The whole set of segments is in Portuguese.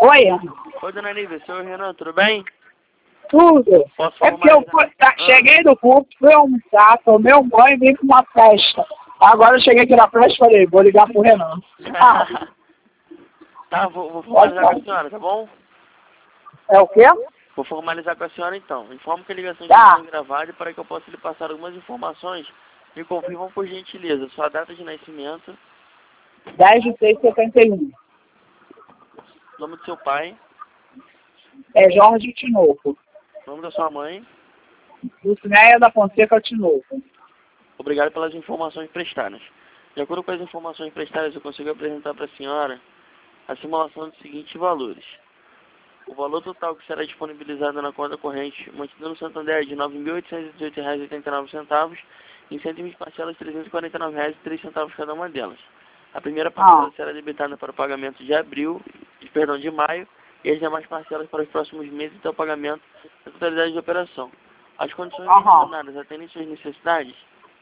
Oi? Oi, dona Nívia, sou o Renan, tudo bem? Tudo. Posso É porque eu cheguei do culto, fui almoçar, tomei um banho e vim pra uma festa. Agora eu cheguei aqui na festa e falei, vou ligar pro Renan. Tá, vou formalizar com a senhora, tá bom? É o quê? Vou formalizar com a senhora então. Informo que a ligação Tá. está sendo gravada e para que eu possa lhe passar algumas informações, me confirmam por gentileza sua data de nascimento, 10/6/71. nome do seu pai, É Jorge Tinoco. nome da sua mãe. Dulcineia da Fonseca Tinoco. Obrigado pelas informações prestadas. De acordo com as informações prestadas, eu consigo apresentar para a senhora a simulação dos seguintes valores. O valor total que será disponibilizado na conta corrente, mantido no Santander, de R$ 9.818,89, em 120 parcelas, R$ 349,03 cada uma delas. A primeira parcela será debitada para o pagamento de maio, e as demais parcelas para os próximos meses até o pagamento da totalidade da operação. As condições mencionadas atendem suas necessidades?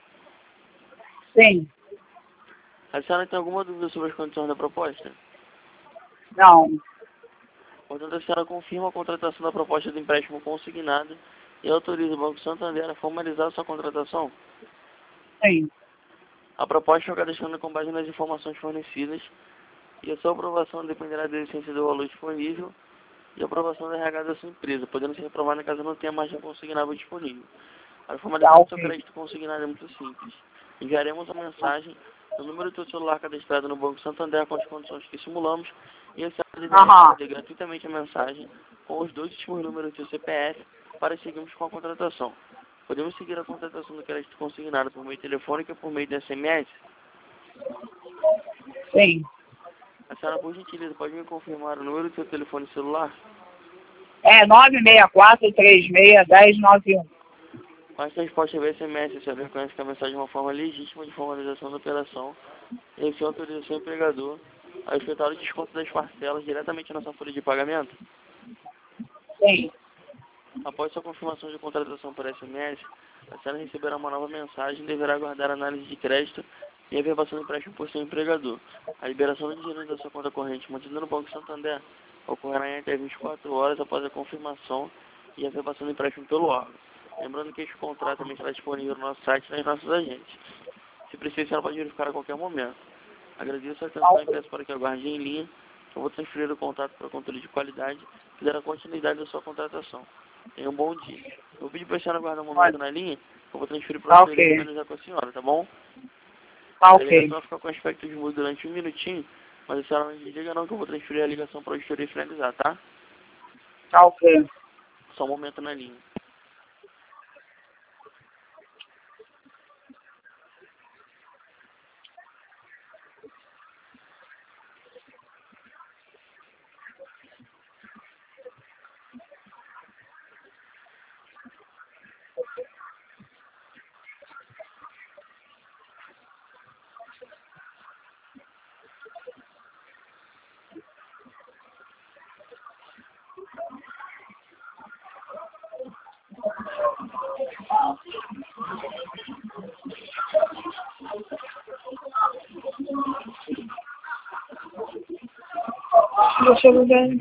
Sim. A senhora tem alguma dúvida sobre as condições da proposta? Não. Portanto, a senhora confirma a contratação da proposta de empréstimo consignado e autoriza o Banco Santander a formalizar a sua contratação? Sim. A proposta é cadastrada com base nas informações fornecidas e a sua aprovação dependerá da existência do valor disponível e a aprovação da RH da sua empresa, podendo ser reprovada caso não tenha margem consignável disponível. A formalização do seu crédito consignado é muito simples. Enviaremos a mensagem no número do seu celular cadastrado no Banco Santander com as condições que simulamos e a senhora deverá responder gratuitamente a mensagem com os dois últimos números do seu CPF para seguirmos com a contratação. Podemos seguir a contratação do crédito consignado por meio telefônico e por meio de SMS? Sim. A senhora, por gentileza, pode me confirmar o número do seu telefone celular? É 964-36-1091. Com essa resposta via SMS, a senhora reconhece que a mensagem é uma forma legítima de formalização da operação e a senhora autoriza o seu empregador a efetuar o desconto das parcelas diretamente na sua folha de pagamento? Sim. Após sua confirmação de contratação por SMS, a senhora receberá uma nova mensagem e deverá aguardar a análise de crédito e a verbação do empréstimo por seu empregador. A liberação do dinheiro da sua conta corrente mantida no Banco Santander ocorrerá em até 24 horas após a confirmação e a verbação do empréstimo pelo órgão. Lembrando que este contrato também estará disponível no nosso site e nas nossas agências. Se precisar, a senhora pode verificar a qualquer momento. Agradeço a atenção e peço para que aguarde em linha. Eu vou transferir o contato para o controle de qualidade que dará continuidade à sua contratação. Tenha um bom dia. Eu vou pedir para a senhora aguardar um momento na linha. Eu vou transferir para o senhor e finalizar com a senhora, tá bom? A ligação vai ficar com aspecto de mudo durante um minutinho, mas a senhora não desliga não que eu vou transferir a ligação para o gestor e finalizar, tá? Tá ok. Só um momento na linha. Deixa eu ver.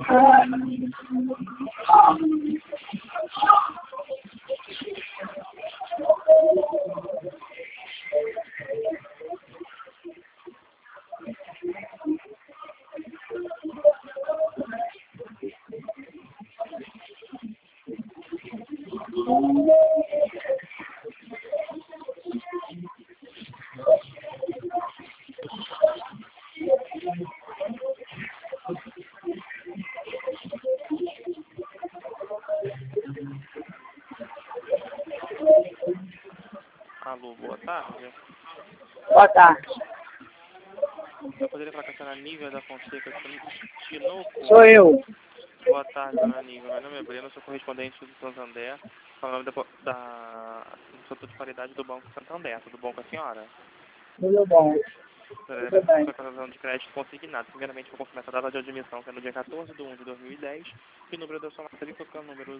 Alô, boa tarde. Boa tarde. Eu poderia falar com a senhora Nívia da Fonseca Tinoco? Sou eu. Boa tarde, dona Nívia. Meu nome é Breno, sou correspondente do Santander, falando da Instituto de Qualidade do Banco Santander. Tudo bom com a senhora? Tudo bom. Tudo bem. Contratação de crédito consignado. Primeiramente, vou confirmar a data de admissão, que é no dia 14/1/2010, e o número da sua matrícula, que é o número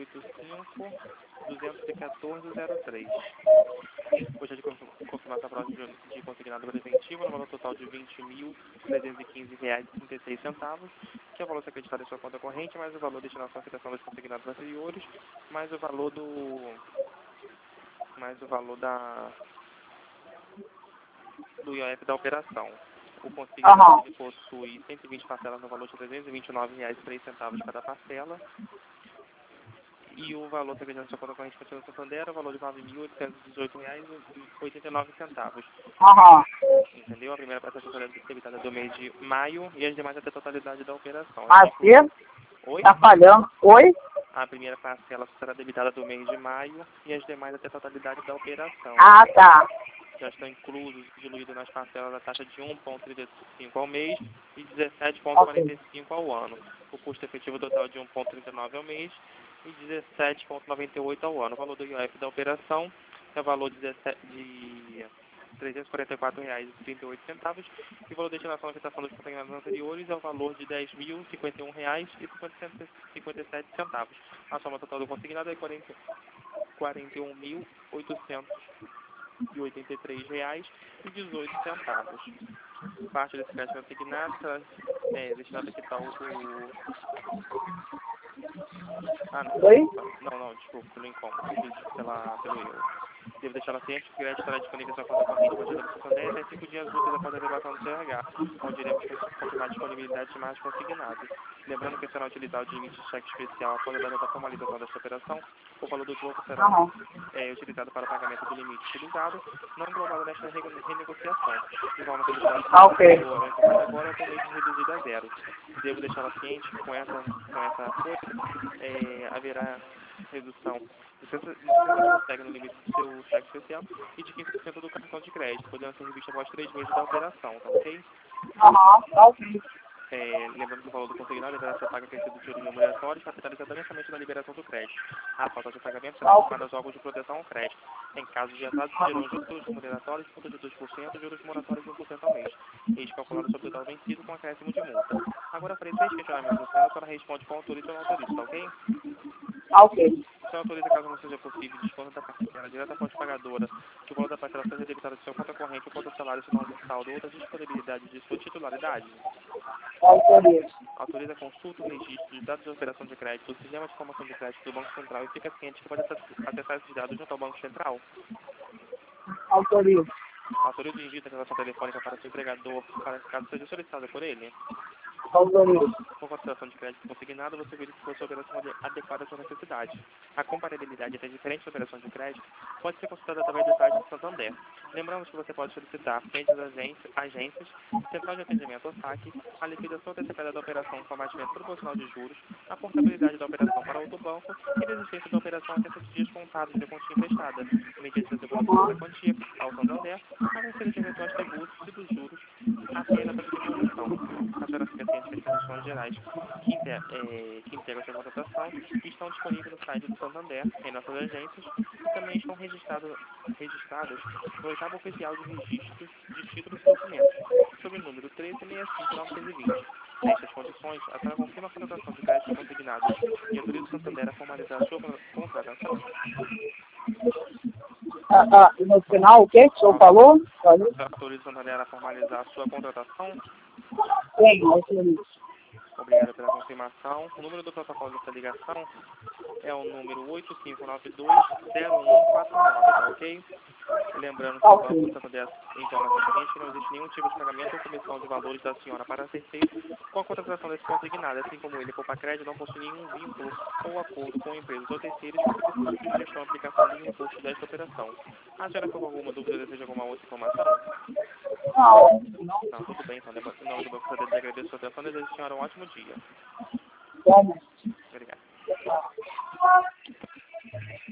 085-214-03. Gostaria de confirmar essa prova de consignado preventivo no valor total de R$ 20.315,36 que é o valor acreditado em sua conta corrente, mais o valor de destinação à quitação dos consignados anteriores, mais o valor do IOF da operação. O consignado ele possui 120 parcelas no valor de R$ 329,03 cada parcela. E o valor acreditado em sua conta corrente para o Santander é o valor de R$ 9.818,89. Entendeu? A primeira parcela será debitada do mês de maio e as demais até a totalidade da operação. Oi? Tá falhando. Oi? A primeira parcela será debitada do mês de maio e as demais até a totalidade da operação. Ah, tá. Já estão inclusos, diluídos nas parcelas, a taxa de 1,35 ao mês e 17,45 ao ano. O custo efetivo total de 1,39 ao mês e 17,98 ao ano. O valor do IOF da operação é o valor de R$ 344,38 e o valor de destinação à quitação dos consignados anteriores é o valor de R$ 10.051,57. A soma total do consignado é R$ 41.883,18. Parte desse crédito consignado será destinado a quitar o... Não, desculpa, pelo incômodo, pelo erro. Devo deixar ciente que o crédito estará disponível em sua conta corrente para ajuda do Santander até 5 dias úteis após a revelação do CRH, onde iremos confirmar a disponibilidade de mais consignados. Lembrando que será utilizado de limite de cheque especial após a data da formalização desta operação. O valor do jogo será utilizado para o pagamento do limite utilizado, não englobado nesta renegociação. De forma que ele pode ser agora ou com o mês reduzido a zero. Devo deixá-la ciente que com essa coisa haverá redução de 60% no limite do seu cheque especial e de 15% do cartão de crédito, podendo ser revista após 3 meses da operação, tá ok? Lembrando que o valor do consignado deverá ser pago a partir dos juros remuneratórios, capitalizado mensalmente na liberação do crédito. A falta de pagamento será aplicada aos órgãos de proteção ao crédito. Em caso de atraso, serão juros remuneratórios de 2% e juros moratórios de 1% ao mês. Eles calculados sobre o total vencido com acréscimo de multa. Agora farei 3 questionamentos no final, a senhora responde com autoriza ou não autoriza, tá ok? Você autoriza, caso não seja possível, desconto da parcela direta à fonte pagadora, que o valor da parcela seja debitado de sua conta corrente ou conta salário, se não houver saldo ou outra disponibilidade de sua titularidade? Autoriza a consulta, o registro de dados de operação de crédito, o sistema de informação de crédito do Banco Central e fica ciente que pode acessar esses dados junto ao Banco Central? Autoriza o envio da transação telefônica para seu empregador, para caso seja solicitada por ele? Com consideração de crédito consignado, você verificou se a operação adequada à sua necessidade. A comparabilidade entre diferentes operações de crédito pode ser consultada através do site do Santander. Lembramos que você pode solicitar, frente às agências, central de atendimento ou saque, a liquidação antecipada da operação com abatimento proporcional de juros, a portabilidade da operação para outro banco e a existência da operação até 7 dias contados de quantia emprestada, mediante a devolução da quantia ao Santander, a vencer de eventuais tributos e dos juros até a data de devolução. A senhora fica ciente que as condições gerais que integram essa contratação estão disponíveis no site do Santander, em nossas agências, e também estão registradas no oitavo oficial de registros de títulos e documentos, sob o número 1365-920. Nestas condições, a senhora confirma a contratação de crédito consignado e autoriza o Santander a formalizar a sua contratação? No final, o que o senhor falou? A senhora autoriza o Santander a formalizar a sua contratação? Sim, autorizo. Obrigado pela confirmação. O número do protocolo dessa ligação é o número 8592-0149, tá ok? Lembrando que o Banco Santander informa ao cliente que não existe nenhum tipo de pagamento ou comissão de valores da senhora para ser feito com a contratação desse consignado, assim como ele, Copacred, não possui nenhum vínculo ou acordo com empresas ou terceiros que precisa de sugestão e aplicação do recurso desta operação. A senhora ficou com alguma dúvida ou deseja alguma outra informação? Não, tudo bem, então. Em nome do Banco Santander, agradeço a sua atenção e desejo a senhora um ótimo dia. Obrigado.